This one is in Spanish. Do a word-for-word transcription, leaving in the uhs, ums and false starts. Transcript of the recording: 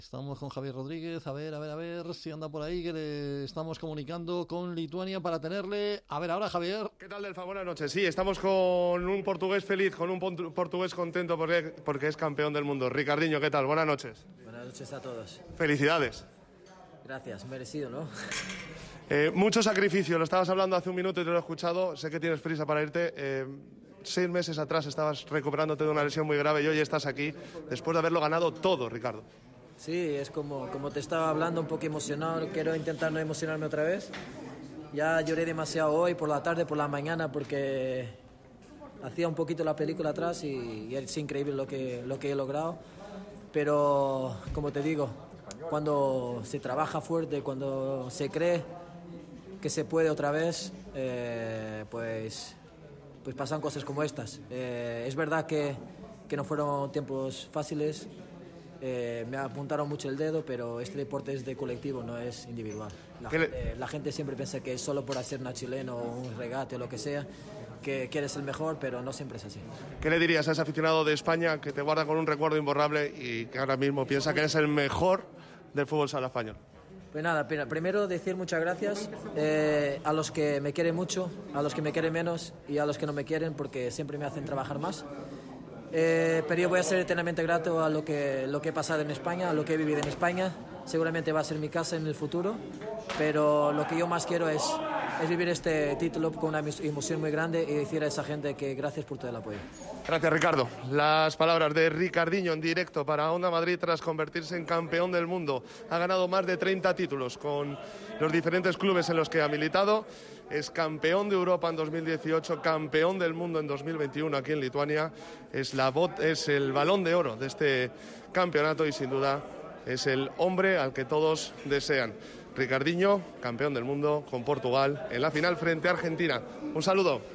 Estamos con Javier Rodríguez, a ver, a ver, a ver si anda por ahí, que le estamos comunicando con Lituania para tenerle. A ver, ahora Javier. ¿Qué tal, Delfa? Buenas noches. Sí, estamos con un portugués feliz, con un portugués contento porque, porque es campeón del mundo. Ricardinho, ¿qué tal? Buenas noches. Buenas noches a todos. Felicidades. Gracias, merecido, ¿no? Eh, mucho sacrificio, lo estabas hablando hace un minuto y te lo he escuchado. Sé que tienes prisa para irte. Eh, seis meses atrás estabas recuperándote de una lesión muy grave y hoy estás aquí después de haberlo ganado todo, Ricardo. Sí, es como, como te estaba hablando, un poco emocionado. Quiero intentar no emocionarme otra vez. Ya lloré demasiado hoy, por la tarde, por la mañana, porque hacía un poquito la película atrás y, y es increíble lo que, lo que he logrado. Pero, como te digo, cuando se trabaja fuerte, cuando se cree que se puede otra vez, eh, pues, pues pasan cosas como estas. Eh, es verdad que, que no fueron tiempos fáciles. Eh, me apuntaron mucho el dedo, pero este deporte es de colectivo, no es individual. La, gente, la gente siempre piensa que es solo por hacer una chilena o un regate o lo que sea, que, que eres el mejor, pero no siempre es así. ¿Qué le dirías a ese aficionado de España que te guarda con un recuerdo imborrable y que ahora mismo piensa que eres el mejor del fútbol sala español? Pues nada, primero decir muchas gracias eh, a los que me quieren mucho, a los que me quieren menos y a los que no me quieren, porque siempre me hacen trabajar más. Eh, pero yo voy a ser eternamente grato a lo que, lo que he pasado en España, a lo que he vivido en España. Seguramente va a ser mi casa en el futuro, pero lo que yo más quiero es, es vivir este título con una emoción muy grande y decir a esa gente que gracias por todo el apoyo. Gracias, Ricardo. Las palabras de Ricardinho en directo para Onda Madrid tras convertirse en campeón del mundo. Ha ganado más de treinta títulos con los diferentes clubes en los que ha militado. Es campeón de Europa en dos mil dieciocho, campeón del mundo en dos mil veintiuno aquí en Lituania. Es, la bot, es el balón de oro de este campeonato y sin duda es el hombre al que todos desean. Ricardinho, campeón del mundo con Portugal en la final frente a Argentina. Un saludo.